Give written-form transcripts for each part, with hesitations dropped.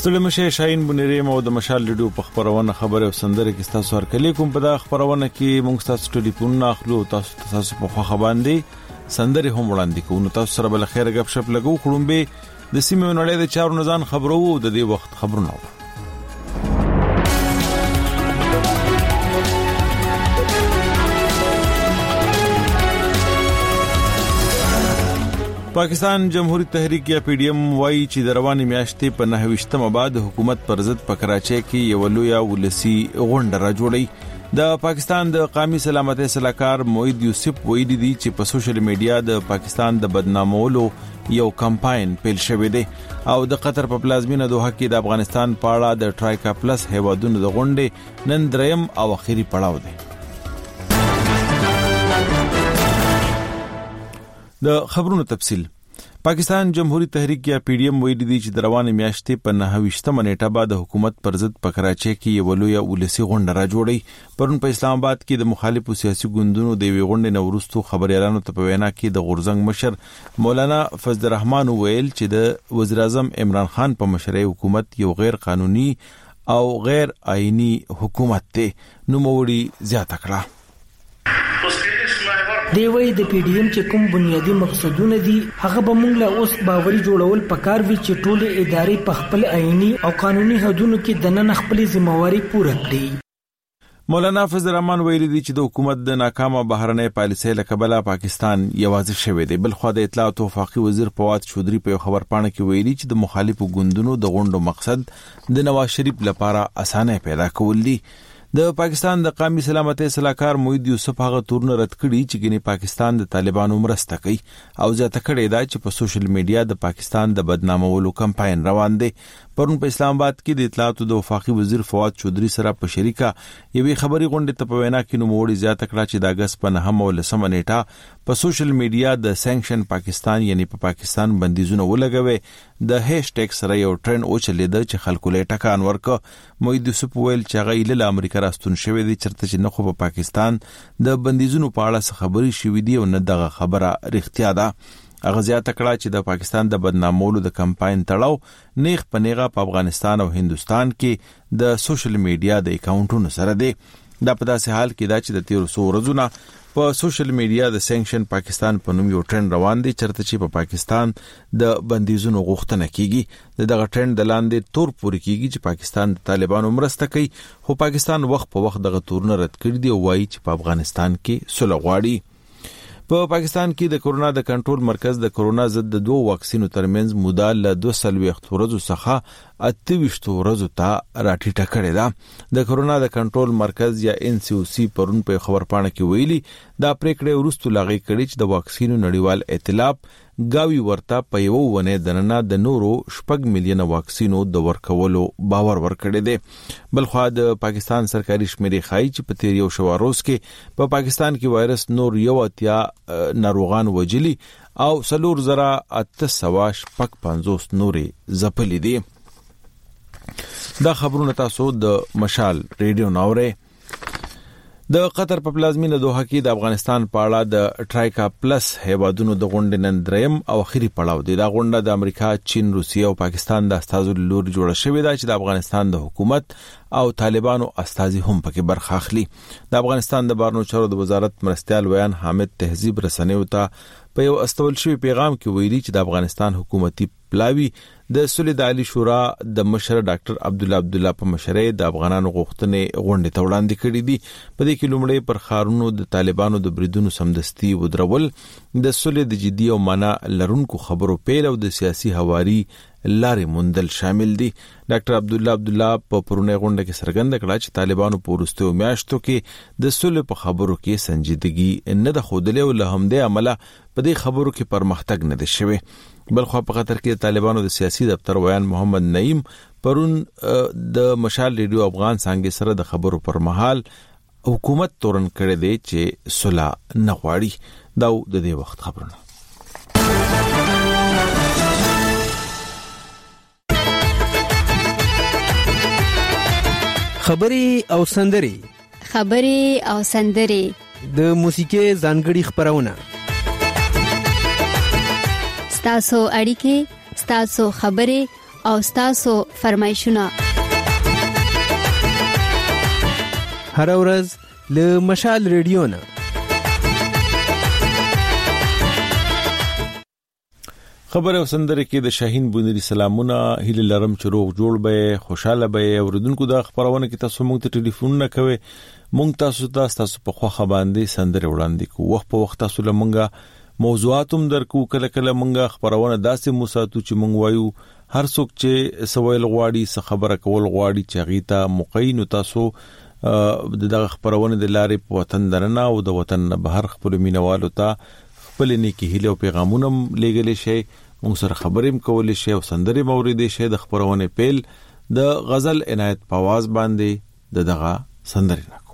ستړي مشه شاهین بنيري مو د مشال ریډیو په خبرونه خبره او سندره کې تاسو ورکلې کوم په دا خبرونه کې موږ تاسو ټلیفون اخلو تاسو په خو باندې سندره هم وړاندې کوو تاسو سره بل خیر غب شپ لګو خړم به د سیمې نړۍ د چارو نزان خبرو د دې وخت خبرونه پاکستان جمهوریت تحریک یا پی ډی ایم وايي چې د رواني میاشتې په 9 بعد حکومت پر ضد په کراچۍ کې یو لوی ولسی غونډه را جوړی د پاکستان د قومي سلامتۍ صلاحکار موحد یوسف ویلي دي چې په سوشل میډیا د پاکستان د بدنامولو یو کمپاین پیل شوی دی او د قطر په پلازمینه دوحه کې د افغانستان په اړه د ټرایکا پلس هیوادونو د غونډې نن دریم او اخیری پړاو دی د خبرونو تفصیل پاکستان جمهوریت تحریک یا پی ډی ایم ویلي دي چې د رواني میاشتې په 9 نیټه بعد حکومت پر ضد په کراچۍ کې یو لوی ولسی غونډه را جوړی پرون په اسلام آباد کې د مخالفو سیاسي ګوندونو د وی غونډې نورستو خبريالانو ته په وینا کې د غورزنګ مشر مولانا فضل الرحمن ویل چې د وزیر اعظم عمران خان په مشرۍ حکومت یو غیر قانوني او غیر آئینی حکومت ته نوموړي زیاته کړه دی وای د پی ډی ایم چې کوم بنیادی مقصدونه دي هغه به موږ له اوس باوري جوړول پکار وي چې ټول ادارې په خپل آئینی او قانوني حدودو کې د نن خپل ځمواري پوره کړي مولانا فضل الرحمن ویلي دي چې د حکومت د ناکامه بهرنۍ پالیسۍ له کبله پاکستان یوازې شوی دی بل خو د اطلاعات او وفاقي وزیر فواد چودري په خبر پاڼه کې ویلي چې د مخالفو ګوندونو د غونډو مقصد د نواز شریف لپاره اسانه پیدا کول دي د پاکستان د قومي سلامتۍ صلاحکار موحد یوسف هغه تورن رد کړي چې ګنې پاکستان د طالبانو مرسته کوي او ځکه کړي دا چې په سوشل میډیا د پاکستان د بدنامولو کمپاین روان دی پرون په اسلام آباد کې د اطلاعات او وفاقي وزیر فواد چودري سره په شریکه یوې خبري غونډه ته په وینا کې نوموړي زیاته کړه چې د اگست په 9 او 10 نیټه په سوشل میډیا د سانکشن پاکستان یعنی په پاکستان بندیزونه ولګوي د هاشټیګ سره یو ټرند او چلیده چې خلکو له ټکان ورکړه موحد یوسف ویل چې هغه له امریکا راستون شوی دی چرته چې نه خو په پاکستان د بندیزونو په اړه خبري شوې دي او نه دغه خبره رښتیا ده هغه زیاته کړه چې د پاکستان د بدنامولو د کمپاین تړاو نیغ په نیغه په افغانستان او هندستان کې د سوشل میډیا د اکاونټونو سره دی دا په داسې حال کې دا چې د 1300 ورځې په سوشل میډیا د سانکشن پاکستان په نوم یو ټرند روان دی چرته چې په پاکستان د بندیزونو غوښتنه کیږي دغه ټرند د لاندې تور پوري کیږي چې پاکستان د طالبانو مرسته کوي خو پاکستان وخت په وخت دغه تورونه رد کړي دي او وایي چې په افغانستان کې صلح غواړي په پاکستان کې د کورونا د کنټرول مرکز د کورونا ضد د 2 واکسینو ترمنځ موده له 200 ورځې څخه 28 ورځو ته راټیټه کړې ده د کورونا د کنټرول مرکز یا ان سی او سی پرون په خبر پاڼه کې ویلي دا پریکړه ورستو لاغي کړي چې د واکسینو نړیوال ائتلاف گاوی ورته په یو ونه دننه د نورو 6 میلیونه واکسینو د ورکولو باور ورکړی دی بلخو د پاکستان سرکاري شمیرې خای چې په تیر یو شواروز کې په پاکستان کې وایرس نور یو اتیا ناروغان وجلی او 3850 نورې زپلې دي دا خبرونه تاسو د مشال ریډیو ناوره د قطر په پلازمینه دوحه کې د افغانستان په اړه د ټرایکا پلس هیوادونو د غونډې نن دریم او اخیری پړاو دی دا غونډه د امریکا، چین، روسیه او پاکستان د استازو لور جوړه شوې ده چې د افغانستان د حکومت او طالبانو استازي هم پکې برخه اخلي د افغانستان د بهرنیو چارو د وزارت مرستيال ویان حامد تهذیب رسنیو ته په یو استول شوی پیغام کې ویلي چې د افغانستان حکومتي پلاوی د صلح د عالی شورا د مشر ډاکټر عبد الله په مشرۍ د افغانانو غوښتنې غونډې ته وړاندې کړې دي په دې کې لومړی پر خارونو د طالبانو د بریدونو سمدستي ودرول د صلح د جدي او معنا لرونکو خبرو پیل او د سیاسي حواري لارې مندل شامل دي ډاکټر عبد الله په پرونه غونډه کې څرګنده کړه چې طالبانو په وروستیو میاشتو کې د صلح په خبرو کې سنجیدګي نه د خوده او له همدې عمله په دې خبرو کې پرمختګ نه دي شوی بلخو په قطر کې طالبانو د سیاسي دفتر ویان محمد نعیم پرون د مشال ریډیو افغان څنګه سره د خبرو پر مهال حکومت تورن کړی دی چې صلح نه غواړي دا د دې وخت خبرونه خبري او سندري د موسیقي ځانګړي خبرونه ستاسو اړیکې ستاسو خبرې او تاسو فرمایشونه هر ورځ له مشال ریډیو نه خبر او سندره کې د شاهین بونری سلامونه هیله لرم چې روغ جوړ به خوشاله به اوردونکو د خبرونه کې تاسو موږ ته ټلیفون نه کوي موږ تاسو په خوخه باندې سندره وړاندې کوو وخت په وخت تاسو لمنګه موضوعاتم درکو کله کله موږ خبرونه داسې موساتو چې موږ وایو هر څوک چې سوال غواړي څه خبره کول غواړي چې غیتا مقین تاسو دغه خبرونه د لارې په وطن درنه او د وطن بهر خپل مینوالو ته خپل نیکی هیله او پیغامونه لګلې شي موږ سره خبرېم کولې شي او سندري موریدې شي د خبرونه پیل د غزل عنایت په आवाज باندې دغه سندري نکو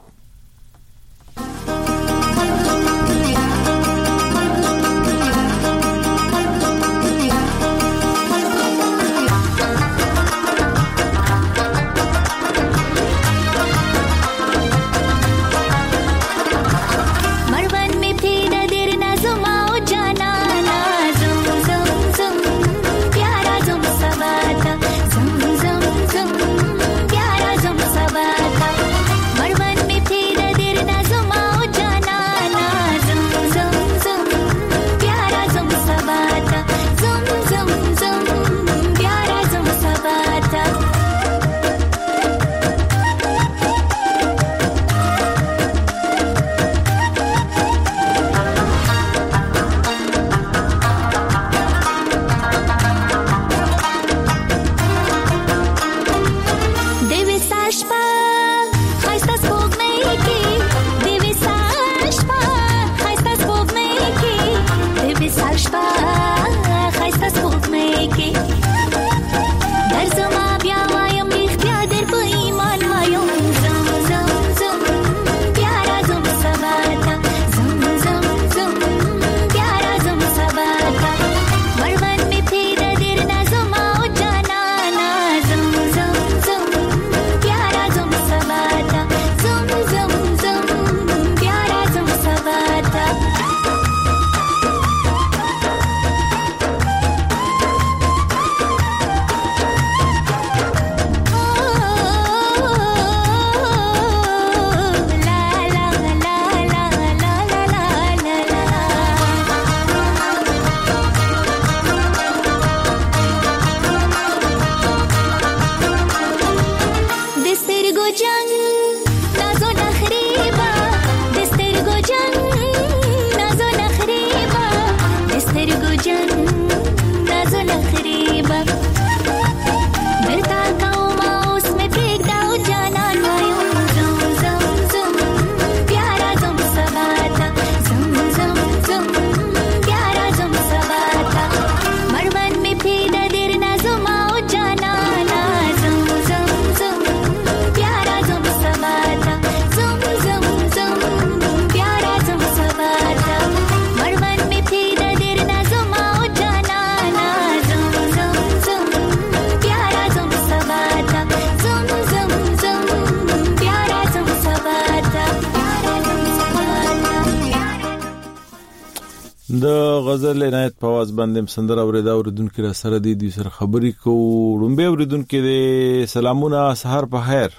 د غزل عنایت په आवाज باندې سندره اوریدا اوریدونکو را سره دي سره خبرې کو رومبه اوریدونکو دې سلامونه سحر په خیر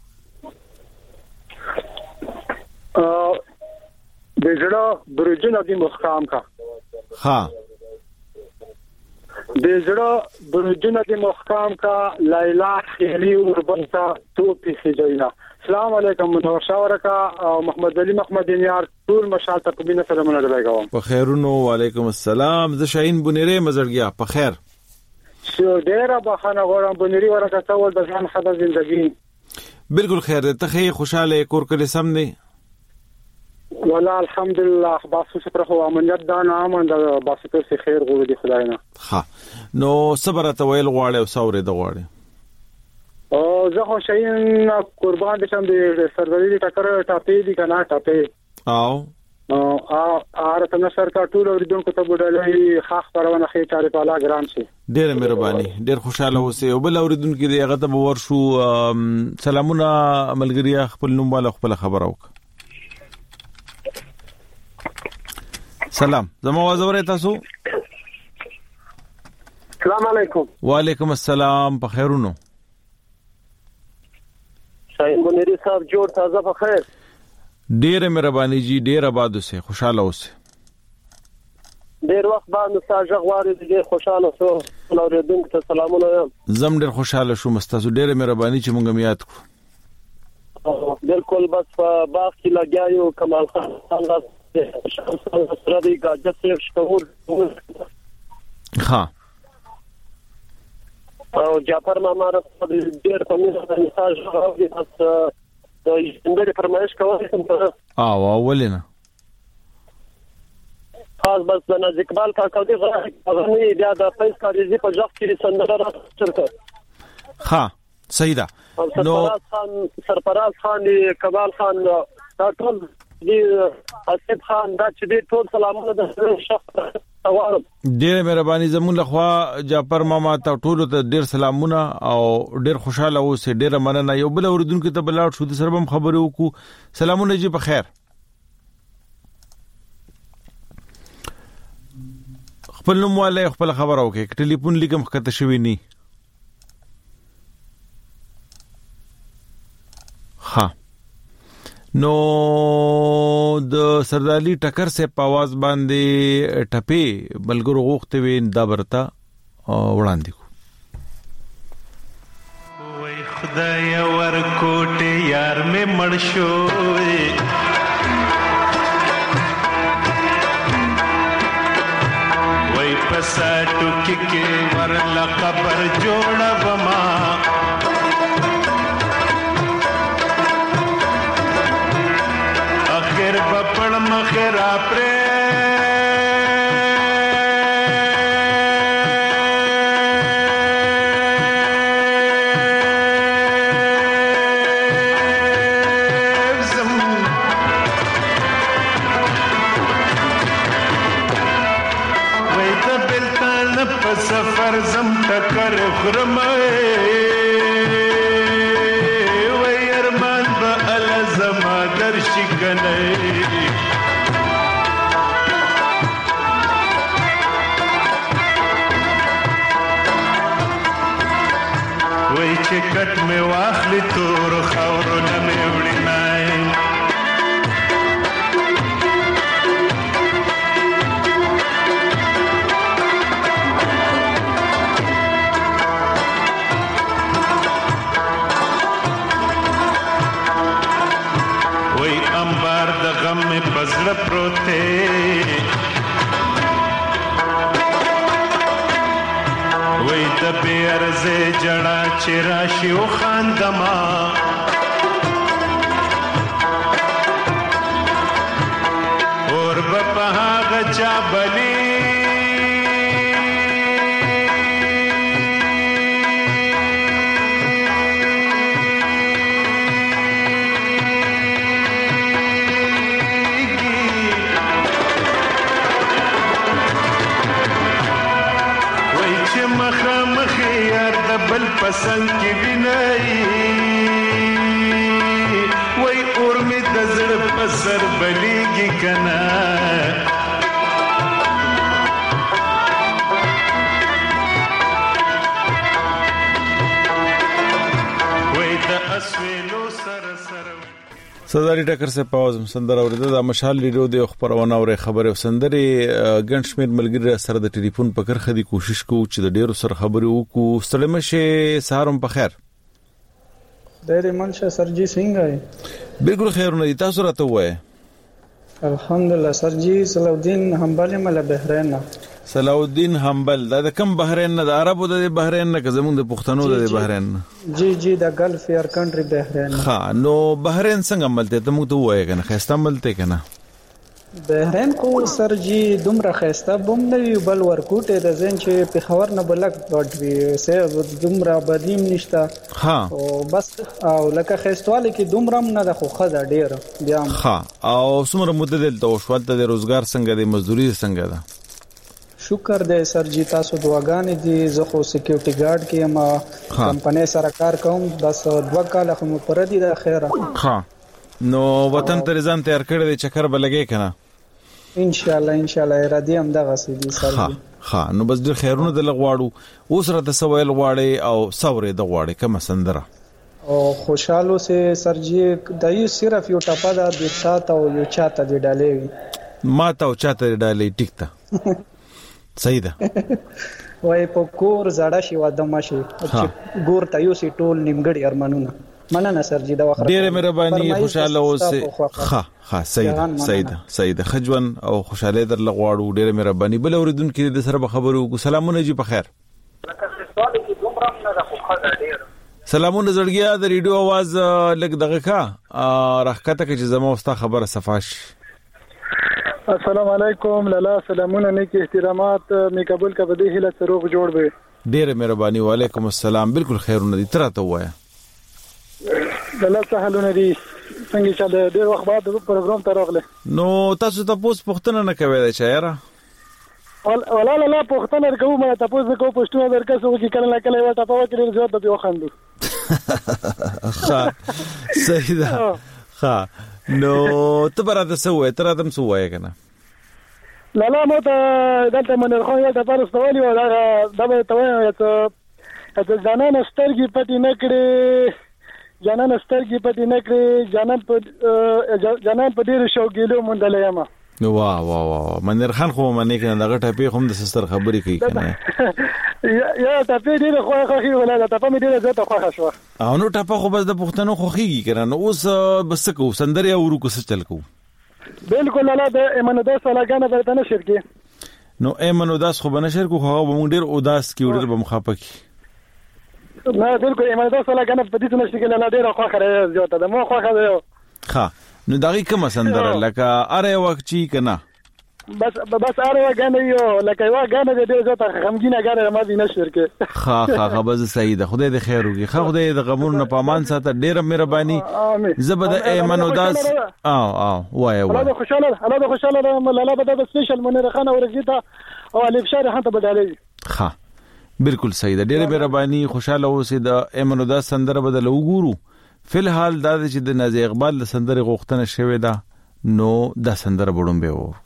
د زړه برجونه دې مخکام کا ها د زړه برجونه دې مخکام کا لیلا خیلی اوربنتا توپی خجینا السلام علیکم متوشاورکا محمد علي محمد یار ټول مشال تقبینه سلامونه درګاوم په خیرونو وعلیکم السلام ز شاهین بنيري مزړګیا په خیر شو ډیر بخانه غوړم بنيري ورکه تول د ځان خدای زندگی بالکل خیر ته خې خوشاله کور کړي سم نه والله الحمدلله باسو شکر خو امنیت دا نام د باسو په خیر غوړي دی خدای نه ها نو صبر ته ویل غواړي او سوري د غواړي او زه خو شاهین قربان دي چې د سروري ټکر ټاپې دي کنه ټاپې او ارته نشر کا ټول اوریدونکو ته بډالای خاص پرونه خې چارې پالا ګرام شي ډېر مهرباني ډېر خوشاله اوسئ او بل اوریدونکو دې هغه ته ورشو سلامونه ملګریا خپل نوم والا خپل خبر اوک سلام زما आवाज اورئ تاسو السلام علیکم. وعلیکم السلام. په خیرونو شاید منیری صاحب جوړ تازه په خیر. ډیره مهرباني جی, ډیره آباد اوسه, خوشاله اوسه. ډیر وخت باندې تاسو غواړئ چې خوشاله شو. اوریدونکو ته سلامونه یم. زم ډیر خوشاله شوم. تاسو ډیره مهرباني چې مونږ یاد کړو. بالکل بس په باغ کې لګیاو کمال خان الله سره دی ګاجت شکور. ها او جعفر ماما رسول ډیر په میراث مساج راوړي. بس د اندر فرمایش کوي او ولینه خاص بس د ناز اقبال کاکا دی غوښنه بیا د فیض کاریزي په ځخ کې سندره راځي. ها صحیح ده. نو سرفراز خان کمال خان دا ټول دی اسد خان دا چې دی ټول سلامونه د شخص توارم. ډیر مهرباني زمون لخوا جعفر ماما ته ټول ته ډیر سلامونه او ډیر خوشاله اوسه. ډیر مننه. یو بل اوریدونکو ته بلاړ شو د سربم خبرو کو. سلامونه جی په خیر. خپل نوم والے خپل خبر اوکې ټلیفون لیکم خطه شوی نی. ها نو د سردالي ټکر سے پاواز باندې ټپي بلګرو غوښته وین دا برتا وړاندې کو. وای خدای ورکوټه یار مې مړ شوې وای پساتو کې ورلا قبر جوړه بما اخر بپړ مخرا پر سفر زم ټکر خرمه وای ارمان به ال زما درشي کنه وای چې کټ مې واخلي تور خاورو نه مې وړي نای غم میں پزړه پروته وای د بیرزه جړه چیرې شو خاندما اور بپها غچا بلی بل پسند کی وینای وای اور می د زړه پسر بلیږي کنا وای د اسویلو سر سرداری ټکر سے پاوزم سندر اوریدل د مشال لیډو د خبرونه او خبره سندري ګنشمیر ملګری سره د ټلیفون په کرخه دی کوشش کو چې د ډیرو سره خبرې وکړو. ستړمشه سهارم په خیر. ډېر منشه سرجی څنګه یې؟ بالکل خیرونه دي. تاسو راته وایي. الحمدلله سرجی صلاحالدین حنبل مل بحرین. صلاحالدین حنبل دا کم بحرین نه د عربو د بحرین نه که زمونږ د پښتنو د بحرین نه؟ جی د گلف یار کنټری بحرین. ها نو بحرین څنګه ملته ته موږ ته وایي کنه خسته ملته کنه بحرین کو سرجی دومره خسته بم نه وی بل ورکوټه د زین چې په خبر نه بلک ډاټ وی سه دومره بدیم نشته. ها او بس او لکه خستواله کې دومره نه د خوخه ده ډیر بیا. ها او څومره مدته دلته وشوالته د روزګار څنګه د مزدوري څنګه ده؟ شکر دې سرجی تاسو دعاګانې دي. زه خو سکیورټي ګارد کې ما کمپنۍ سره کار کوم. بس 2 کال خو مو پر دي د خیره. ها نو وطن ته ځان تیار کړی د چکر بلګې کنه؟ ان شاء الله اراده هم دغه سي دي سرجی. ها نو بس ډېر خیرونه د لغواړو اوس راته سوال غواړي او سورې د غواړي کوم سندره او خوشاله سه سرجی دایو صرف یو ټاپا د تا او یو چاته دی ډالې ما ته او چاته ډالې ټیک ته صحیح ده وای په کور زړه شي واده ماشي ګور ته یو سي ټول نیمګړی ارمانونه مننه سرجی دا وخت ډېر مهرباني خوشاله اوسه ها صحیح ده خجون او خوشاله در لغواړو ډېر مهرباني بل اوریدونکو د سره خبرو کو سلامونه جی په خیر سلامونه زړګیا د ریډیو आवाज لګ دغه کا راخته کې زمو واست خبره صفاش السلام علیکم لالا سلامونه نیک احترامات می قبول کا بده هله سروغ جوړ به ډېر مهرباني وعلیکم السلام بالکل خیرونه دي تراته وایا لالا سهلونه دي څنګه چې ډېر وخت بعد پروګرام ته راغله نو تاسو ته پوښتنه نه کوي دا چیرې ولا پوښتنه کوم ما تاسو کو پښتو درکاسو کې کله کله وټه پاو کې زیات به وخاندو ها صحیح ده ها نو ته براته سوې تر ادم سوې کنه لا مو ته دلته منر خو یو د پارس توالي او دا به توه ته ځانان سترګې پټې نه کړې جانان په ډېر شوګیلو مونډلې ما واه منر خان خو منې کنه دغه ټاپې هم د سستر خبرې کوي کنه یا ټاپې ډېر خوخي ولا ټاپې مې ډېر زیاته خوښه شو او نو ټاپې خو بس د پښتنو خوخيږي کنه نو اوس بس کو سندري اورو کو څه چل کو بالکل لاله د ایمانوداس ولاګانه برته نشر کې نو ایمانوداس خو بنشر کو خو مونږ ډېر اوداس کې ډېر بمخاپکی نه بالکل ایمانوداس ولاګانه په دې نشر کې لاله ډېر خوخه زیاته ده مو خوخه ده ها نو دغه کوم سندره لکه اره وخت چی کنه بس اره وغانه یو لکه وغانه د دې ځته غمګینه غاره ما دي نشر کې ها بس صحیح ده خدای دې خیر وکړي خدای دې غمون نه پامان ساته ډېر مهرباني زبد ایمانوداس وای الله خوشاله لاله بده سپیشل منیر خان اورګیتا او الف شهر خان ته بدالي ها بالکل صحیح ده ډېر مهرباني خوشاله اوسې د ایمانوداس سندره بدل وګورو فلحال دا چې د نازي اقبال د سندره غوښتنه شوې ده نو د سندره بډوم به و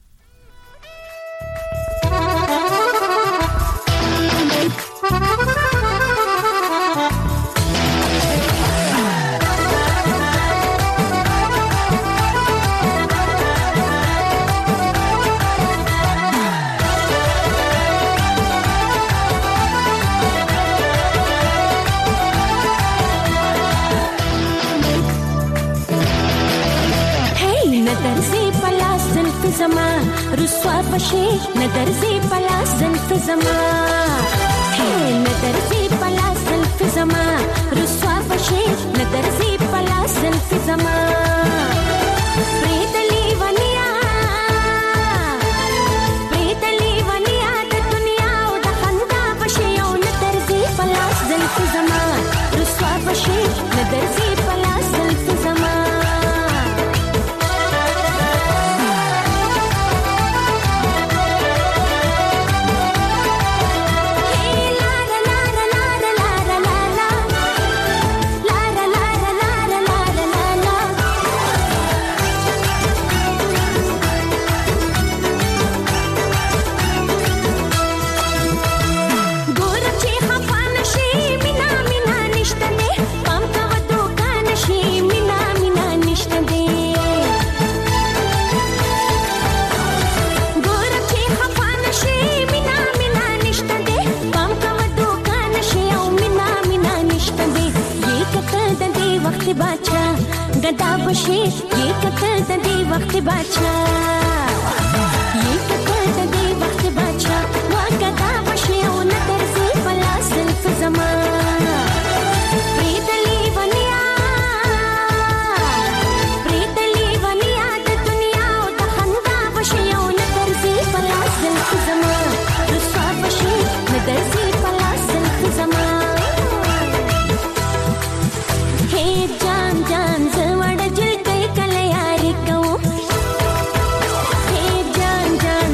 رسوا بشي ندرزي پلا زلف زما ندرزي پلا زلف زما رسوا بشي ندرزي پلا زلف زما پریدلی ونیا د دنیا او د خندا بشي او ندرزي پلا زلف زما رسوا بشي ندرزي پلا زلف زما गदा बशे ये कतल दे वक्त बाचा ये कतल दे वक्त बाचा वा गदा बशे ओ नदर से पला सिल्फ जमा प्रीतली वनिया द दुनिया ओ द खंदा बशे ओ नदर से पला सिल्फ जमा रुसवा बशे नदर से पला सिल्फ जमा हे जान जवड़ जिल कई कल यार कहूँ हे जान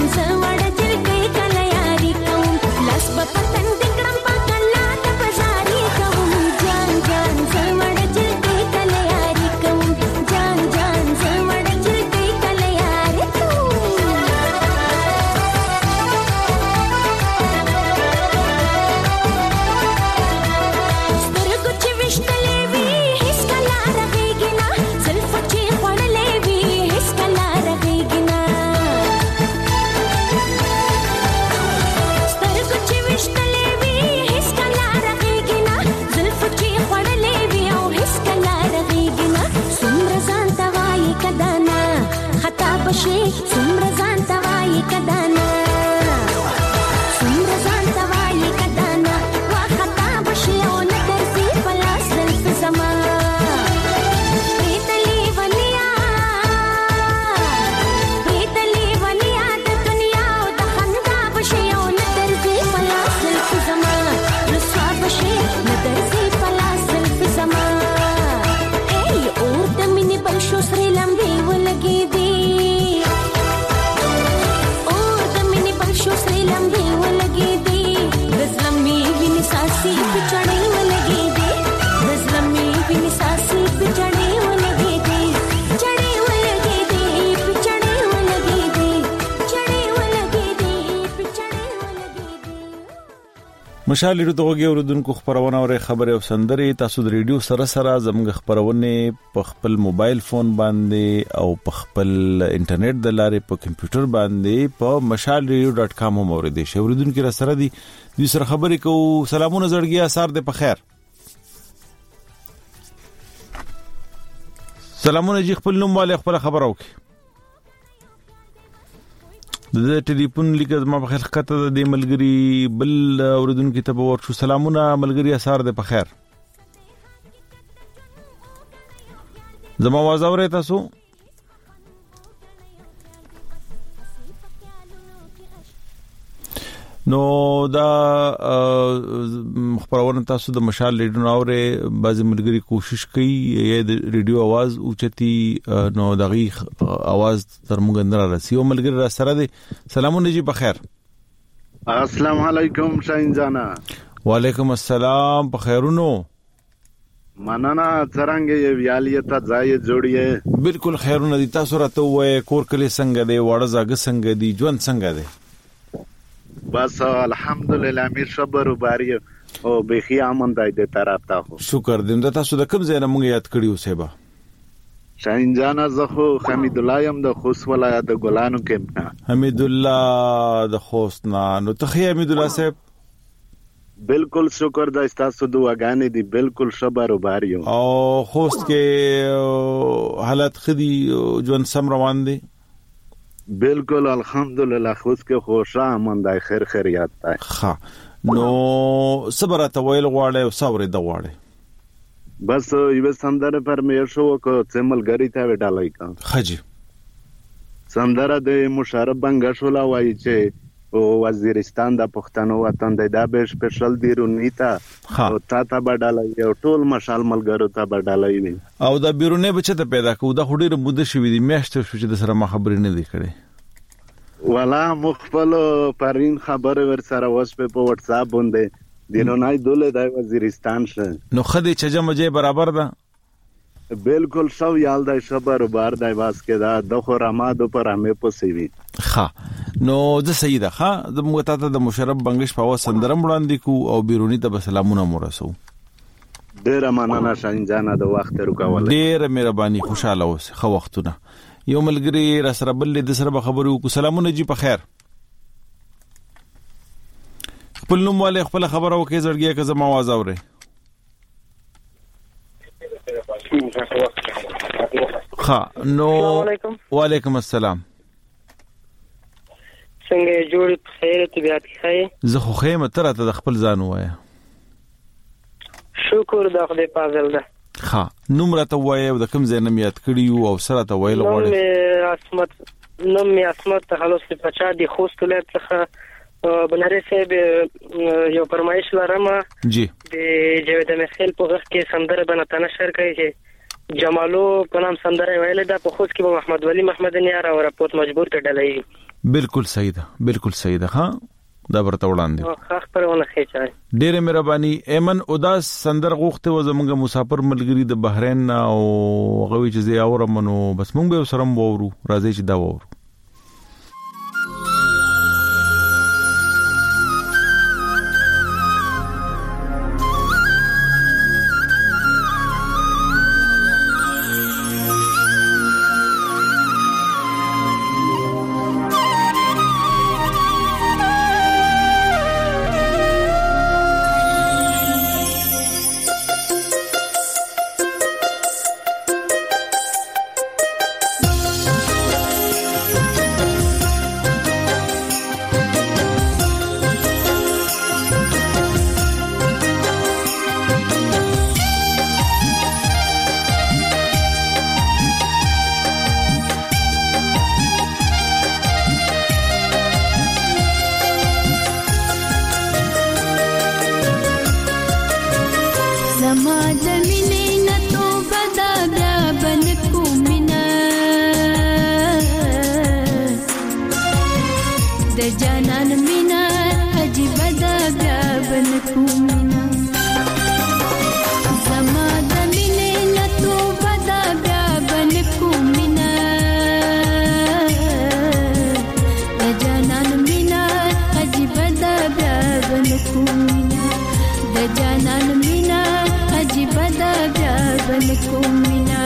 مشال ریډیو ته وګورئ اوردونکو خبرونه او خبره او سندره تاسو د ریډیو سره زموږ خبرونه په خپل موبایل فون باندې او په خپل انټرنیټ د لارې په کمپیوټر باندې په mashalradio.com هم اوریدئ شئ. اوردونکو را سره دي دوی سره خبرې کوو. سلامونه زړګي اثر دې په خیر. سلامونه جی خپل نوم والے خپل خبر اوکي د ټلیفون لیکه ما په خیر خطه د ملګری بل اوردونکو ته ورشو. سلامونه ملګری اثر دې په خیر. زما आवाज اورئ تاسو؟ نو دا خبرونه تاسو د مشال ریډیو ناوره بعضی ملګری کوشش کوي یا د ریډیو आवाज اوچتي نو دغه आवाज تر موږ نه راسي. او ملګری را سره دي. سلامونه جی په خیر. السلام علیکم شاهین جانا. وعلیکم السلام په خیرونو. مننه څنګه ویالیت ځای جوړیه؟ بالکل خیرونه دي. تاسو راته وای کور کلی څنګه دی؟ وړه زاګه څنګه دی؟ ژوند څنګه دی؟ بس الحمدلله امیر صبر و باری او بخي امن دای د طرف ته خو شکر دې د تاسو د کوم ځای نه موږ یاد کړیو سیبا شاهین جان زخو حمید الله يم د خوست ولایت د ګلانو کې. حمید الله د خوست نه. نو ته حمید الله صاحب بالکل شکر د تاسو دعاګانې دي. بالکل صبر و باری او خوست کې حالت خدي ژوند سم روان دي؟ بالکل الحمدلله خوست کې خوشا امندای خیر خیریت ده. ها نو صبر ته ویل غواړي او صبر د غواړي. بس یو سندره پر مې شو کو چمل غری ته وډالای کا خجی سندره د مشرف بنگشولا وای چې او وزیرستان د پښتنو وطن د به سپیشل دی رونیتا او تا وډالای او ټول مشال ملګرو ته وډالای او د بیرونه بچته پیدا کو د خډیر مده شوې دي میاشت شو چې د سره ما خبرې نه دی کړې ولا مخبل پرین خبر ور سره وس په واتس اپ باندې دینو نه دوله د وزیرستان شه نو خدي چې جمع برابر ده. بالکل شو یال دای صبر بار دای واس کې دا د خو رمادو پر همه پوسوي. ها نو د سیده ها د مغتاته د مشرف بنگش په وسندرم وړاندې کو او بیرونی ته سلامونه مورسو. ډیر مننه شاهین جان د وخت رکول. ډیر مهرباني خوشاله اوس خو وختونه یو ملګری را سره بل د سره خبرو کو. سلامونه جی په خیر. خپل نوم والے خپل خبرو کې زړګي که زما आवाज اوري؟ ها نو وعلیکم السلام. څنګه جوړ خیر طبيعت ښه؟ زه خو خیمه تر ته د خپل ځان وایا. شکر د خدای پازل ده. ها نوم راته وایو د کوم ځای نه یاد کړیو او سره ته ویل غواړم؟ نوم می اسمت خلاص په چا دی خوست ولایت څخه بناري صاحب یو فرمایش لرم جی د جاوید مخیل په وخت کې سندره بنته نشر کوي چې جمالو په نام سندره ویل ده په خوست کې به محمد ولی محمد نیار او رپورت مجبور ته ډلای. بالکل صحیح ده بالکل صحیح ده. ها دا برته وړاندې خاص پرونه خېچای. ډېر مهرباني. ایمن اداس سندر غوخته و زمونږ مسافر ملګری د بحرین او غوي چې زی اورم نو بس مونږ به سره وورو راځي چې دا وورو. د جانان مینا عجیب ده بیا بل کوم مینا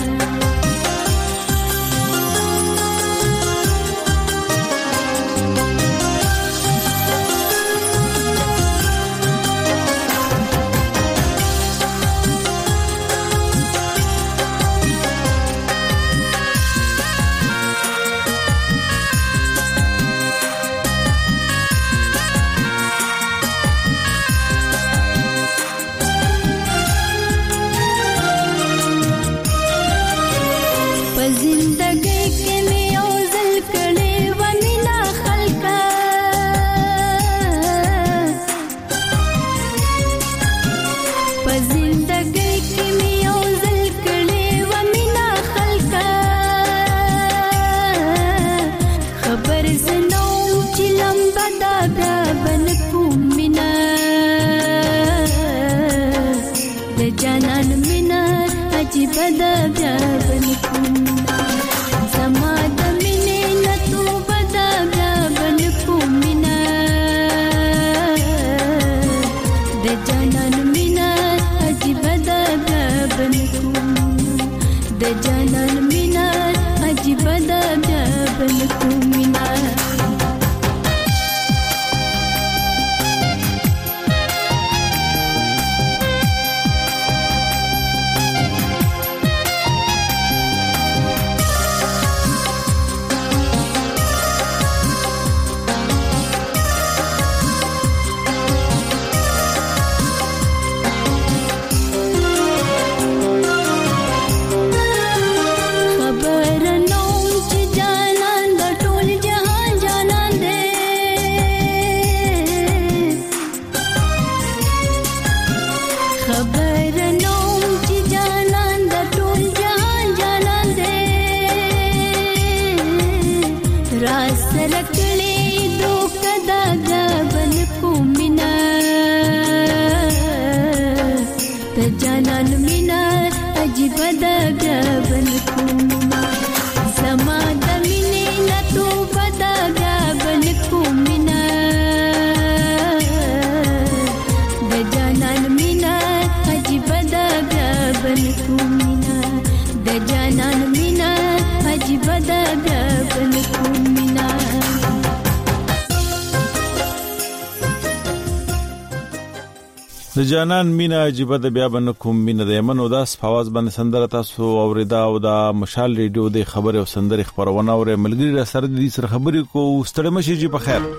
د جانان مینا عجیبه ده بیا بن کوم مینا د یمن او داس فواز باندې سندره تاسو اوریدا او د مشال ریډیو د خبره او سندره خبرونه او ملګری را سره د سر خبرې کو ستړي مشي جی په خیر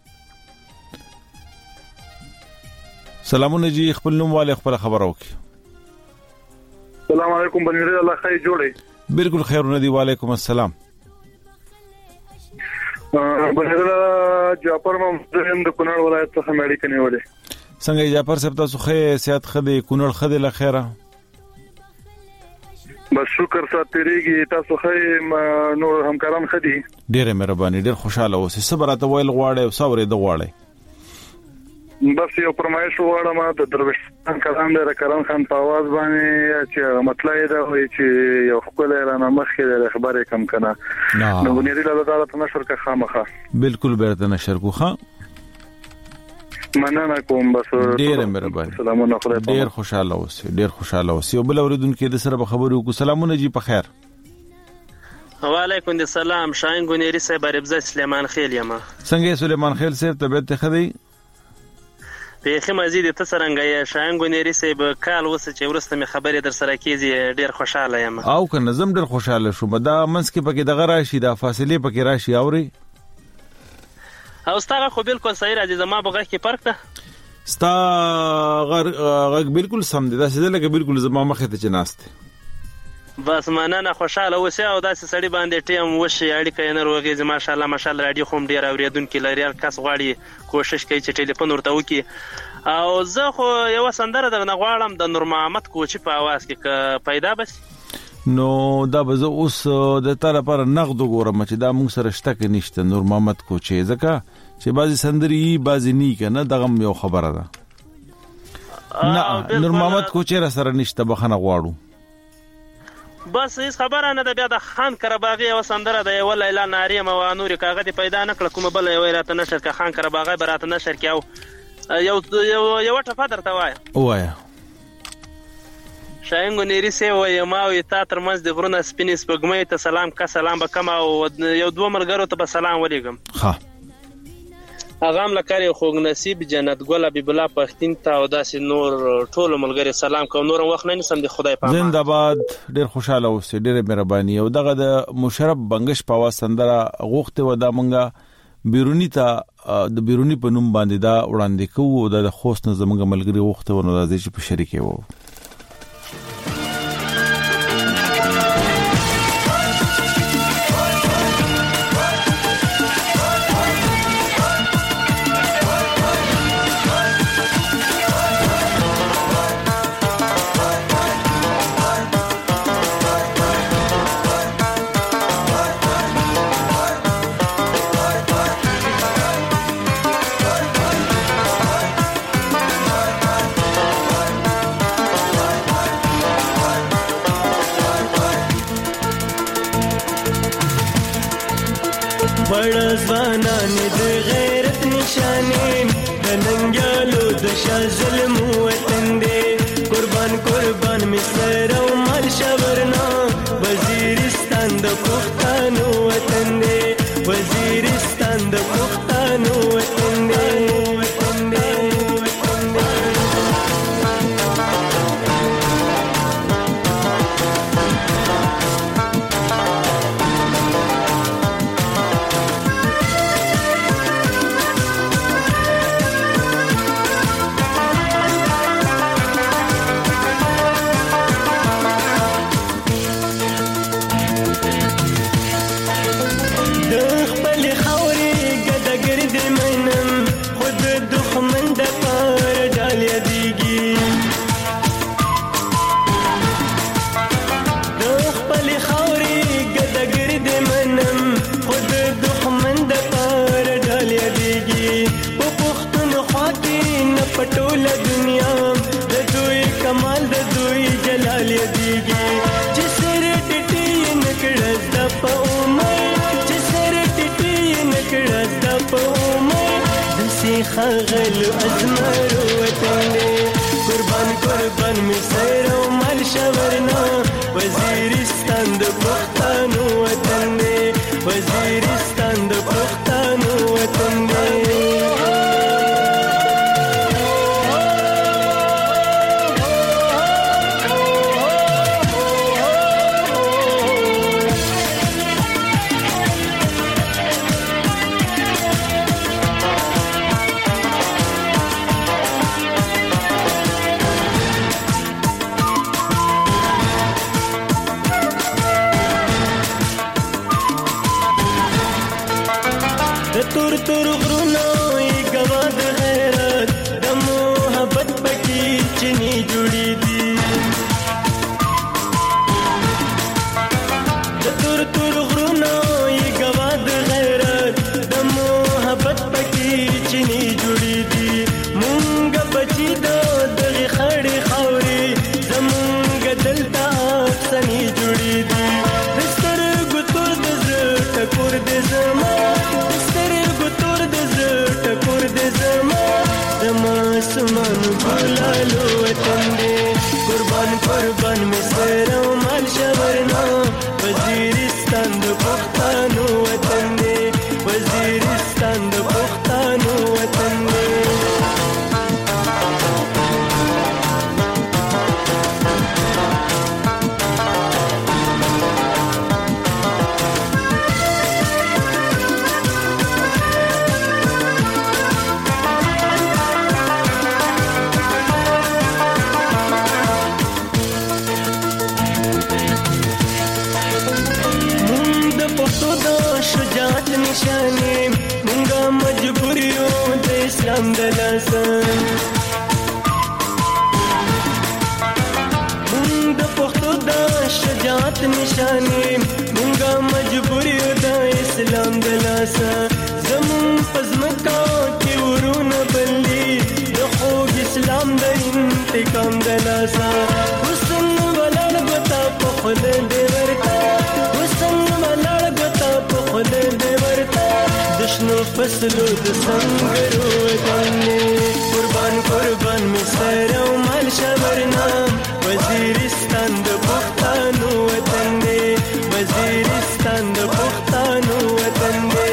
سلامونه جی خپل نوم والے خپل خبر اوکي السلام علیکم بنیر الله خیر جوړي بالکل خیرونه دی وعلیکم السلام بنیر جعفر محمد د کونړ ولایت څخه مېډیکل نیولې څنګه جعفر صاحب تاسو خې سیادت خدي کونړ خدي له خیره بس شکر ساتریږي تاسو خې نور همکاران خدي ډېر مهرباني ډېر خوشاله اوسئ صبرته ویل غواړي او صبر د غواړي بس یو فرمایش وړم د درویش کلام د کرم خان په आवाज باندې چې مطلب دا وایي چې یو خپل رانه مخکې د خبرې کم کنه نو بنیادی له عدالت نشر کا خامخه بالکل بیرته نشر کو خا مننه کوم بس ډیر مهرباني سلامونه خدای په ډیر خوشاله اوسئ ډیر خوشاله اوسئ بل اوریدونکو د سره خبرو کو سلامونه جی په خیر وعلیکم السلام شاین ګونیری صاحب ربزه سلیمان خیل یم څنګه سلیمان خیل صاحب طبيعت خدي په خې مزید ته څنګه شاین ګونیری صاحب کال وسه چې ورسته می خبرې در سره کیږي ډیر خوشاله یم او کنه زم ډیر خوشاله شوم دا منس کې پکې دغه راشي دا فاصله پکې راشي اوري او ستاره خو بالکل صحیح راځي زما بغه کې فرق ده ستا غږ بالکل سم دي دا څه لکه بالکل زما مخه ته چناست بس مننه خوشاله اوسه او داسې سړی باندې ټیم وشي اړیکه نه روغې ماشاءالله ماشاءالله رادیو خوم ډیر اوریدونکو لري کس غواړي کوشش کوي چې ټلیفون ورته وکړي او زه خو یو سندره درنه غواړم د نور محمد کوچی په आवाज کې پیدا بس نو دا به زه اوس د تر لپاره نقد ګورم چې دا موږ سره شته کې نشته نور محمد کوچی ځکه چې بعضی سندري بعضی نه کنه دغه یو خبره ده نه نور محمد کوچی را سره نشته بخنه غواړو بس هیڅ خبره نه ده بیا د خان کرباغي او سندره د یو لیلا ناری مو نور کاغذ پیدا نکړه کوم بل یو راته نشر ک خان کرباغي براته نشر کیاو یو ټپه درته وایا شاینګو نیری سي وای ما او تا تر منځ د غرونه سپینې سپګمې ته سلام کا سلام بکم او یو دوه مرګرو ته به سلام ولېګم ها اغام لکاري خوګ نصیب جنت ګل حبیب الله پښتین ته او داسې نور ټول ملګری سلام کوم نور وخت نه سم د خدای پامه زنده‌باد ډېر خوشاله اوسې ډېر مهرباني او دغه د مشرف بنگش په واسندره غوخته ودا مونږه بیرونی ته د بیرونی په نوم باندې دا وړاندې کوو د خوست نه زمونږ ملګری غوخته ونه راځي چې په شریکه وو خغل ازمر وطن قربان قربان می سیر و مال شورنا وزیرستان د پښتنو وطن دی وزیرستان د پښتنو وطن دی فصلو د سنگرو وطن قربان قربان می سر او مال شبرنام وزیرستان د پښتنو وطن دی وزیرستان د پښتنو وطن دی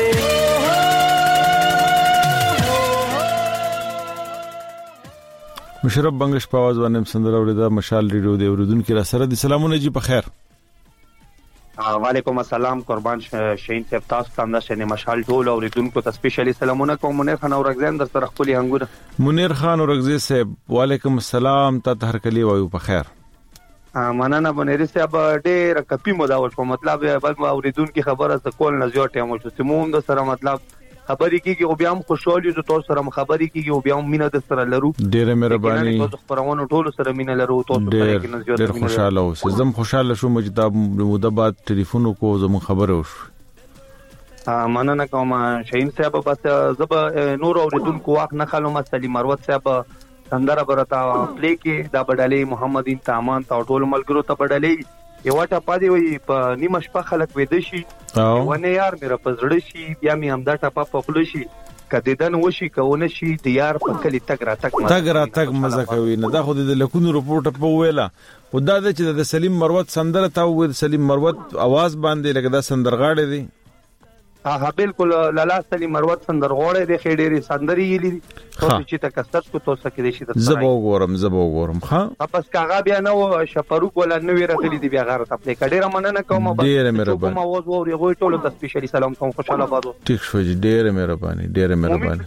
مشرف بنگش په आवाज باندې سندره اوریدا مشال ریډیو دی اوریدونکو را سره دي سلامونه جی په خیر وعلیکم السلام قربان شین صاحب تاسو څنګه شنه مشال ټول اوریدونکو ته سپیشلی سلامونه کوم منیر خان اورغزین در سره خپل هنګونه منیر خان اورغزی صاحب وعلیکم السلام ته هر کلی وایو په خیر مننه منیر صاحب ډېر کپی مو دا ول مطلب بل اوریدونکو خبره ز کول نه زیات ټیم شو سمون د سره مطلب خبرې کیږي او بیا هم خوشحالي زه تاسو سره خبرې کیږي او بیا هم مینه د سره لرو ډېر مهرباني تاسو خبرونه ټول سره مینه لرو تاسو سره کې نه زیات ډېر خوشاله اوسه زم خوشاله شوم چې دا موده بعد ټلیفون کو زمو خبره وشو مننه کوم شاهین صاحب بس زب نور اوریدونکو واک نه خلم سلیم مروت صاحب سندره برتا پلی کې دا بدلې محمد انتامان تا ټول ملګرو ته بدلې یو ټا پادی وي په نیمه شپه خلک وېد شي ونه یار مې را پزړ شي بیا مې هم دا ټا په خپل شي کدی دن وشي کونه شي د یار په کلی تک را تک مزه کوي نه دا خو د لکونو رپورټ په ویلا او دا چې د سلیم مروت سندره تا و سلیم مروت आवाज باندې لګدا سندرغاړي دي ها بالکل لالا سلیم مروت سندرغاړي دي خېډيري سندري یلي تاسو چې تکست کو تاسو کې دي شي زبو ګورم ها پس کاغه بیا نو شپروک ولا نو راغلي دي بیا غره خپل کډيره مننه کوم ډېر مهرباني کوم आवाज ووري غوي ټول د سپیشلی سلام کوم خوشاله بادو ټیک شو جی ډېر مهرباني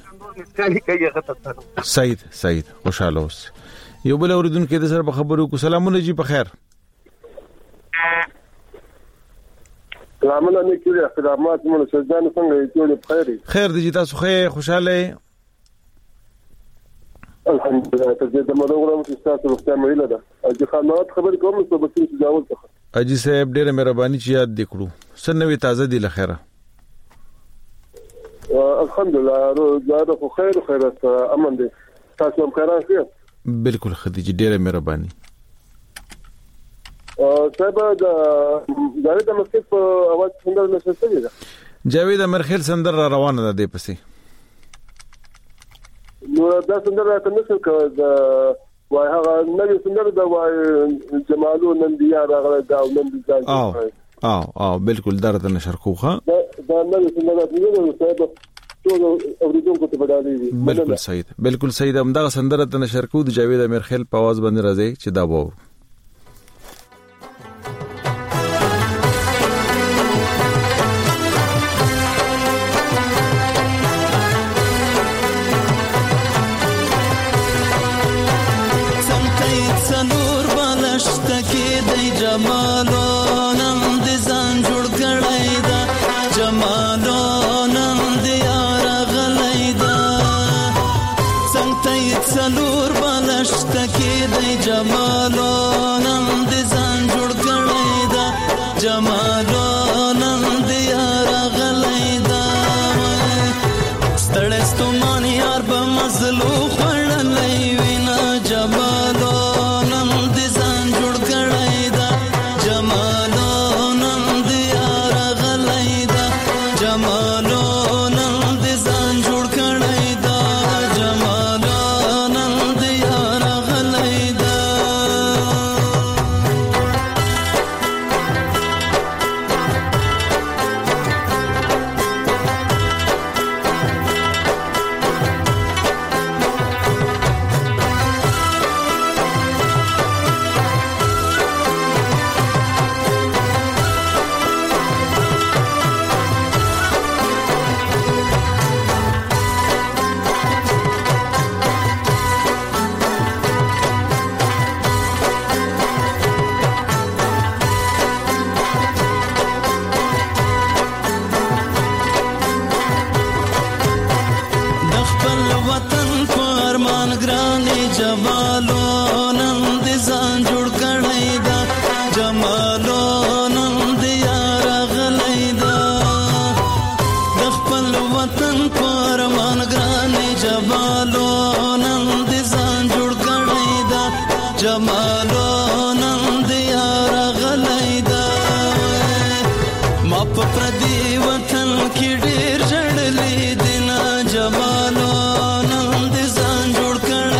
سعید خوشاله اوس یو بل اوریدونکو د سره خبرو کو سلامونه جی په خیر سلامونه نیکه خدمات مونږ سجدان څنګه ټول بخیر خیر دي تاسو خوشاله الحمدلله ته دې مدغورم چې تاسو وخت مېله ده اجي خدمات خبر کوم څه به څه جواب څه اجي صاحب ډېر مهرباني چې یاد دکړو سنوي تازه دي لخيره الحمدلله زاده خو خیر امن دي تاسو هم خیران شئ بالکل خدیجه ډېر مهرباني صاحب دا جاوید امرخیل په اواز سندر نشته دی جاوید امرخیل سندر را روانه ده دی پسې نو دا سندر راته نشو کوي دا وای هغه نوې سندر دا وای جمالو نندیا راغله دا نندیا او بالکل درته نشر کوخه دا نوې سندر راته صاحب ټول اوریدونکو ته بدالي بالکل صحیح هم دا سندر ته نشر کو د جاوید امرخیل په आवाज باندې راځي چې دا وو جمالو نن دې ځان جوړ کړ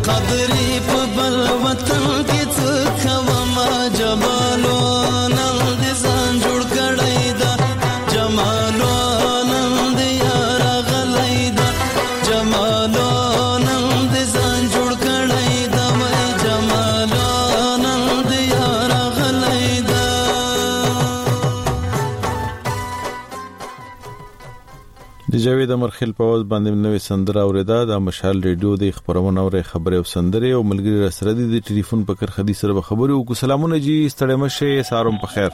قدرې په بل وطن کې څه کوم جمالو نن دې ځان جوړ کړی دا جمالو نن دې یار غلی دا جمالو نن دې ځان جوړ کړی دا وای جمالو نن دې یار غلی دا. د جاوید امرخیل په आवाज باندې نوې سندره اوریدا د مشال ریډیو د خبرونه اوري خبره او سندره او ملګری سره د ټلیفون په کر خدي سره خبرو او سلامونه جی ستړی مشه ساروم په خیر.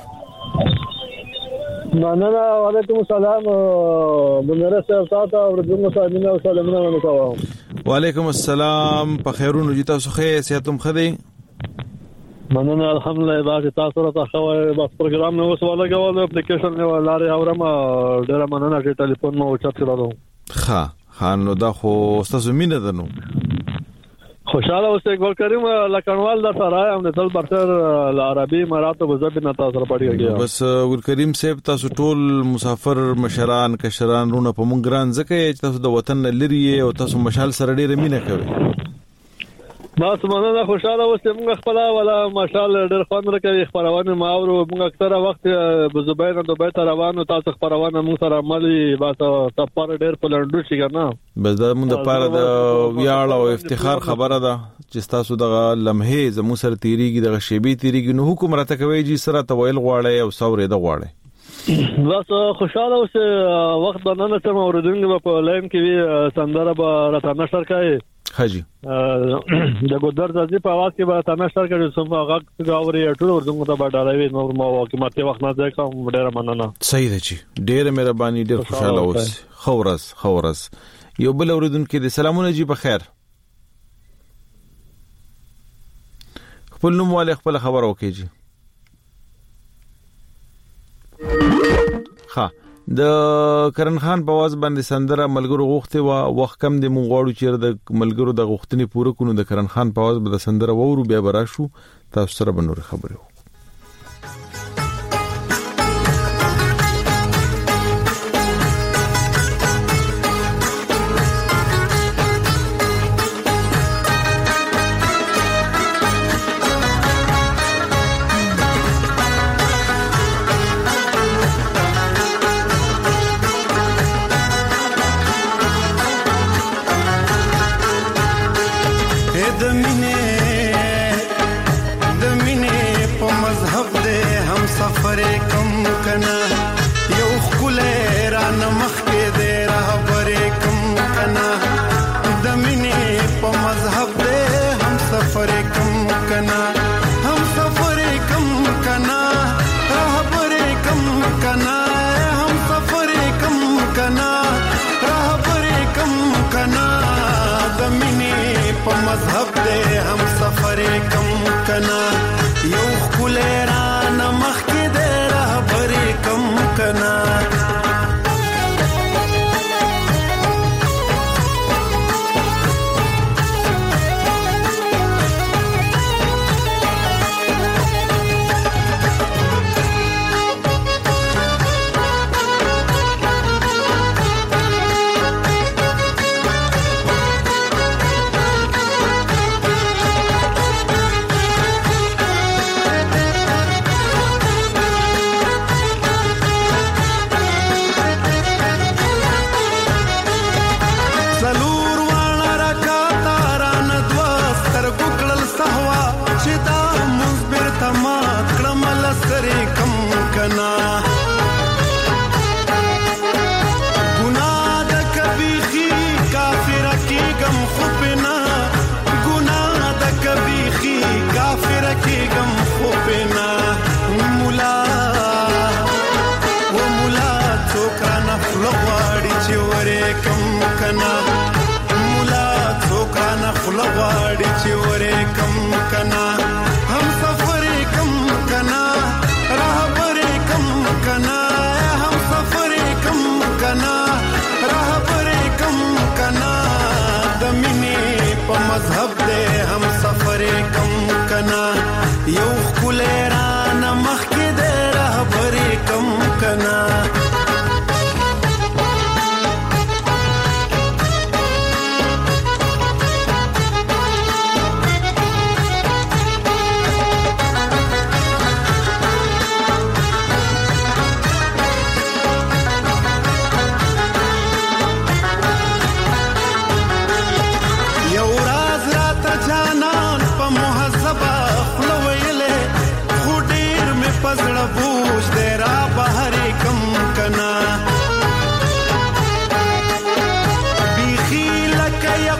مننه وعلیکم السلام بنره صاحب تاسو اوردونکو ته امینه او سلامونه وکړم. وعلیکم السلام په خیرونو جی تاسو خیر صحتم خدي مننه الحمدلله باندې تاسو راته خوای بس پروګرام نو وسواله غواړم اپلیکیشن نو لارې اورم ډیر مننه چې ټلیفون مو چت کړو. خان نو دا خو تاسو مینه ده نو خوشاله اوسئ ګل کریم لکنوال دا سره هم د تل برتر عربي مراتب زبنه تاسو سره پړیږي. بس ګل کریم صاحب تاسو ټول مسافر مشران کشران رونه په مونږ ګران ځکه چې تاسو د وطن لری او تاسو مشال سره ډیر مینه کوي. بس مننه خوشاله اوسئ موږ خپل ولا ماشال ډېر خوند راکوي خبرونه ماورو موږ اکثره وخت بزبای نه دوبه ته روانو تاسو خبرونه موږ سره عملي بس تپار ډېر پلانډو شي کنه بس دا موږ لپاره د ویاړ او افتخار خبره ده چې تاسو د لمحه زمو سره تیریږي د شیبي تیریږي نو حکم راته کوي چې سره تویل غواړي او ثورې د غواړي. بس خوشاله اوسئ وخت باندې ته اوردونکو په لاین کې وی سندره به راته نشر کوي حاجی د ګودر ځي په आवाज کې به تاسو سره کوي چې هغه غاوري ټول ورته ته باندې نو مو کې ماته وخت نه ځکه ډېر مننه. صحیح ده چې ډېر مهرباني ډېر خوشاله اوس خورس یو بل اوردونکو دې سلامونه جی په خیر خپل نوم والے خپل خبر اوکې جی. ها د کرن خان په आवाज باندې سندره ملګرو غوښته وا وخت کم د مونږ غواړو چې د ملګرو د غوښتنې پوره کونو د کرن خان په आवाज باندې سندره وورو بیا براشو تاسو سره بنور خبرو.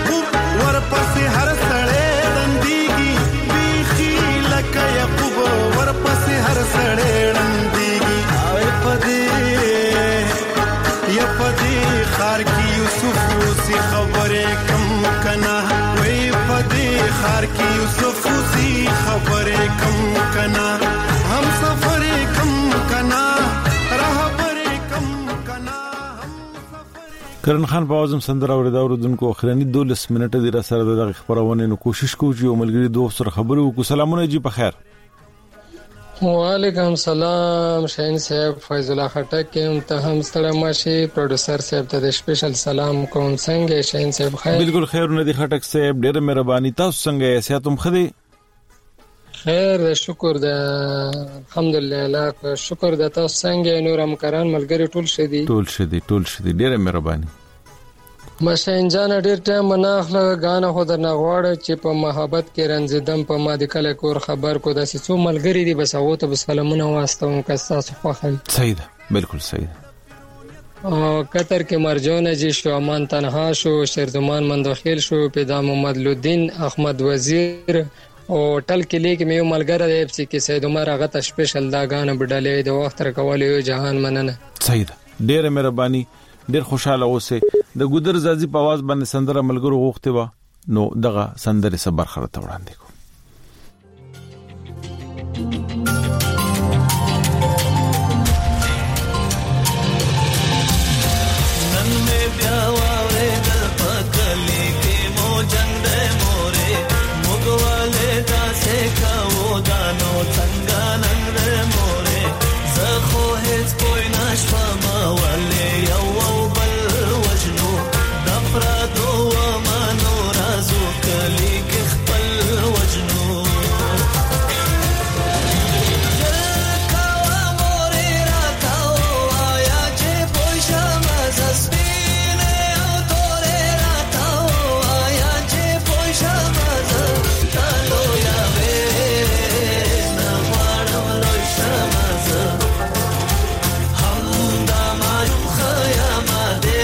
یعقوب ورپسې هر سړی ړندېږي بیخي لکه یعقوب ورپسې هر سړی ړندېږي په دې خار کې یوسف اوسې خبرې کم کنا وای په دې خار کې یوسف اوسې خبرې کم کنا هم سفرې کم کنا راهبرې کم کنا کرن خان په اوزم سندره اوریدونکو اخرنی 12 منټه دی را سره د خبرونه نو کوشش کوو چې ملګری دوست سره خبرو وکړو. سلامونه جی په خیر. وعلیکم سلام شاهین صاحب، فیض الله خټک یم، ته هم ستړی ماشي. پروډوسر صاحب ته د سپیشل سلام کوم. څنګه شاهین صاحب؟ خیر بالکل خیر نه دی خټک صاحب، ډېر مهرباني. تاسو څنګه یې؟ صحتم ښه دی؟ خیر شکر ده الحمدلله. شکر ده. تاسو څنګه نور همکاران ملګری ټول شدي؟ ټول شدي ډېر مهرباني. مشاهین جان ډېر ټایم نه اخله غانه خو درنه غواړم چې په محبت کې رنځیدم په ما د کله کور خبر کو داسې څو ملګری دي بس هغه ته سلامونه واستوم که تاسو خوښل. صحیح ده بالکل صحیح ده. قطر کې مرجان جی شو، امان تنها شو، شیرزمان مندوخیل شو، پیدا محمد لودین، احمد وزیر او ټل کې لیک مې ملګری دی چې سید عمر هغه ته سپیشل دا غانه بډلې د وخت را کولې جهان مننه. صحیح ده ډېر مهرباني، ډېر خوشاله اوسه. د ګودر زازي په आवाज باندې سندره ملګرو غوښته و نو دغه سندره صبر خرته وړاندې کو. نن مې بیا واره د پکلې کې مو جنډ مورې موګواله داسې کاو دانو څنګه نن مورې زه خو هیڅ کوی نشم ولې یو رادو ومانو رازو کلی کې خپل وجنو کاوا مورې را کاو آیا چې پوښه مزه سپینه او تورې را کاو آیا چې پوښه مزه تالو یا وې نه وړم لوي شمزه هم دا ما خیا ما دې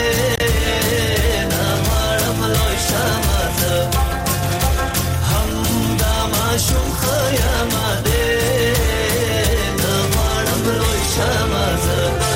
شوم خیامه دې نه مړم لوی شمزه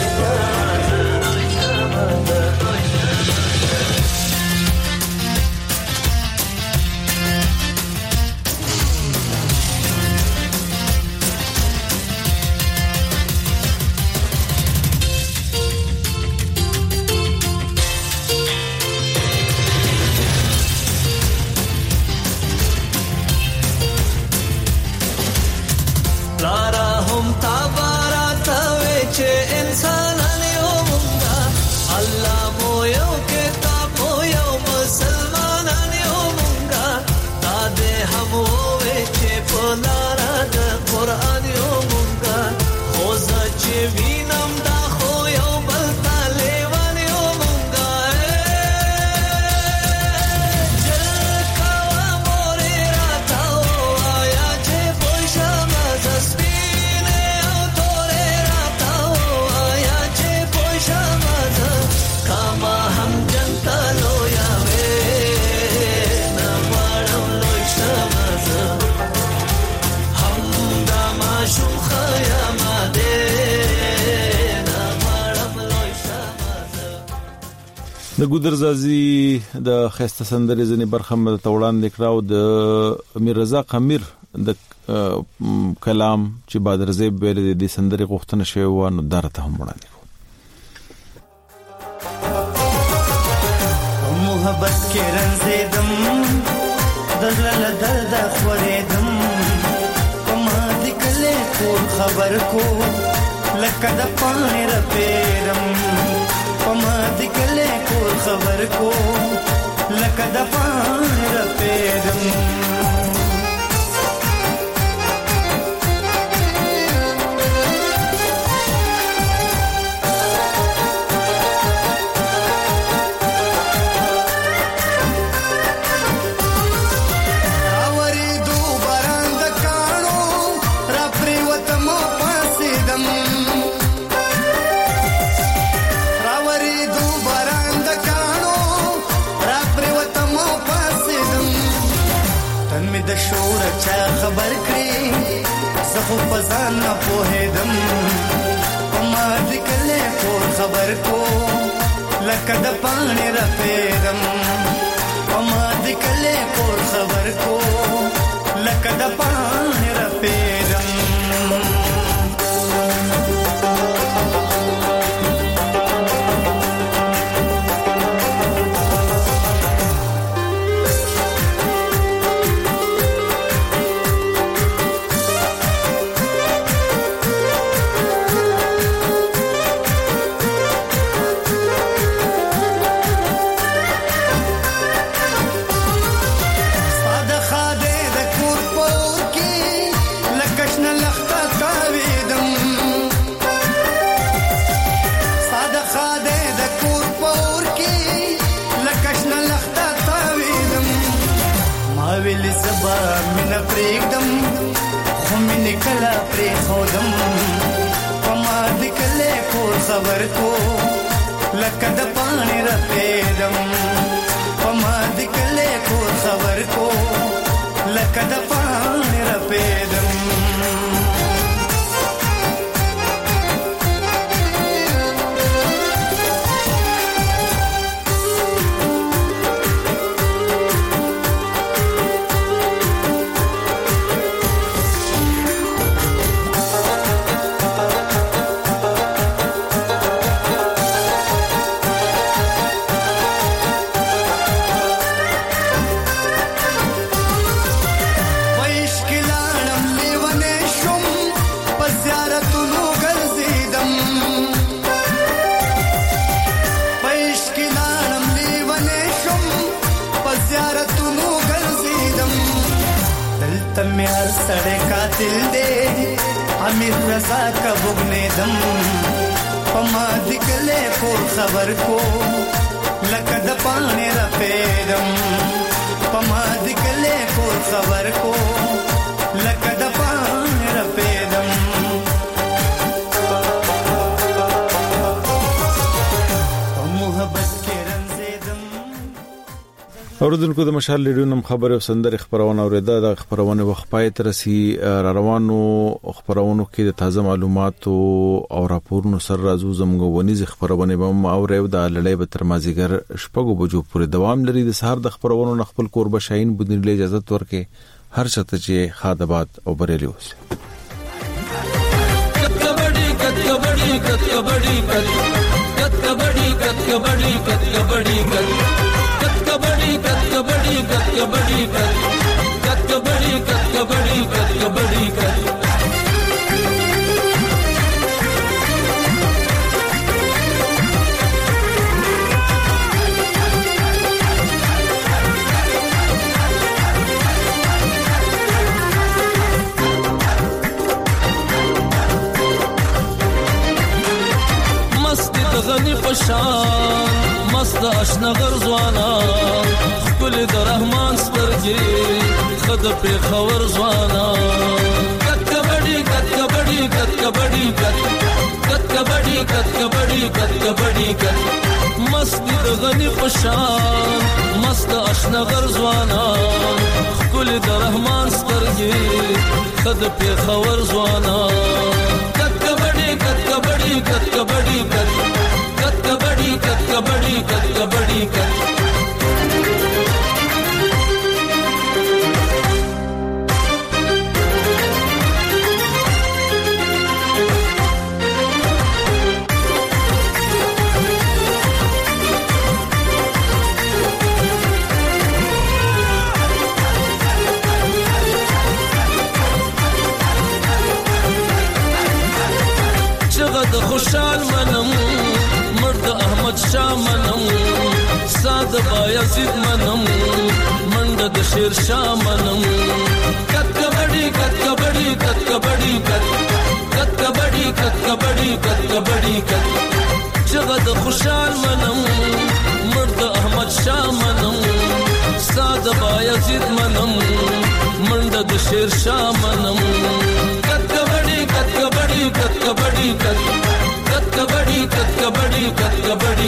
د ګودر زازي د خسته سندرې ځنې برخه مده توړان لیکراو د امیر رضا قمیر د کلام چې بادر زیب ویل د سندرې غوښتنه شوی و نو درته هم وړاندې کو. محبت کې رنځیدم دغل درد خورېدم پما دې کله کور خبر کو لکه د پانی رپېرم پما دې کله کور خبر کو لکه د پانی رپېرم Mo می د شور چا خبر کړی زه خو پزان نه پوهېدم ما دې کله کور خبر کو لکه د پانی را پیدم ما دې کله کور خبر کو لکه د پانی را پیدم مینا پریږدم خو مینې کله پرېښودم په ما دې کله کور خبر کو لکه د پاڼې رپېدم په ما دې کله کور خبر کو لکه د پاڼې رپېدم تمیار سڑے قاتل دے امیر رضا کا بگنے دم پما دکلے کور خبر کو لکد پانے رپیدم پما دکلے کور خبر کو لکد پانے رپیدم محبت کے رنزیدم اوردونکو د مشال لیډونم خبره او سندره خبرونه اوریدا د خبرونه وخت پای تر سي روانو خبرونو کې د تازه معلوماتو او راپورونو سر راځو زمغونی ز خبرونه به اوریو د لړۍ به تر مازیګر شپږو بجو پورې دوام لري د سهار د خبرونو خپل کوربه شاهین بودنی اجازه ورکې هر چاته چې خادبات او بریلی اوس غني پشان مست آشنا غرزوانا خپل د رحمان سترګي خد په خبر زوانا کټکبډي کټکبډي کټکبډي کټکبډي کټکبډي کټکبډي مست د غني پشان مست آشنا غرزوانا خپل د رحمان سترګي خد په خبر زوانا کټکبډي کټکبډي کټکبډي کټکبډي کټکبډي کټکبډي چغد خوشال منم مرد احمد شاه منم ساد بایزید منم منډ د شیر شاه منم کټکبډي کټکبډي کټکبډي کټکبډي کټکبډي کټکبډي چغد خوشال منم مرد احمد شاه منم ساد بایزید منم منډ د شیر شاه منم کټکبډي کټکبډي کټکبډي کټکبډي کټکبډي کټکبډي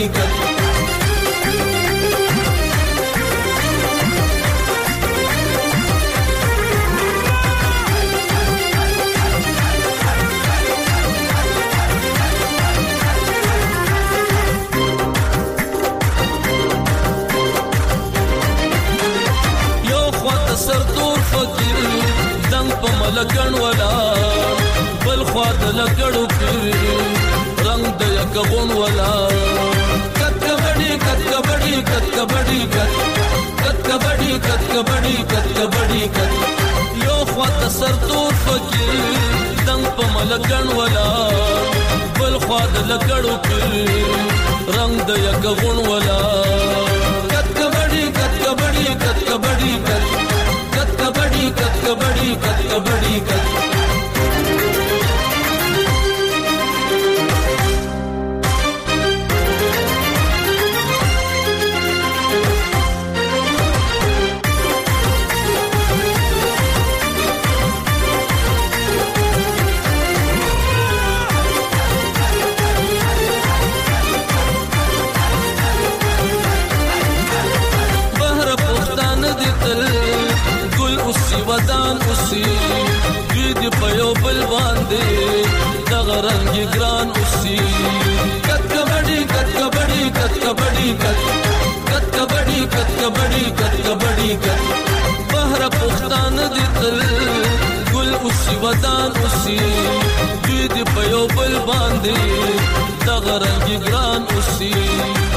په ملګن ولا بل خوا د لګړو کې رنگ د یکغون ولا کټ کبډي کټ کبډي کټ کبډي کټ کبډي کټ کبډي کټ کبډي کټ یو خوا د سرتور فکر دنګ په ملګن ولا بل خوا د لګړو کې رنگ د یکغون ولا کټ کبډي کټ کبډي کټ کبډي کټ کبډي کټ کبډي کټ کبډي کټ ودان اوسي دوی دی په یو بل باندې دغه رنګ ګران اوسي کټ کبډي کټ کبډي کټ کبډي کټ کبډي کټ کبډي کټ کبډي کټ بهر پښتان دي تل ګل اوسي ودان اوسي دوی دی په یو بل باندې دغه رنګ ګران اوسي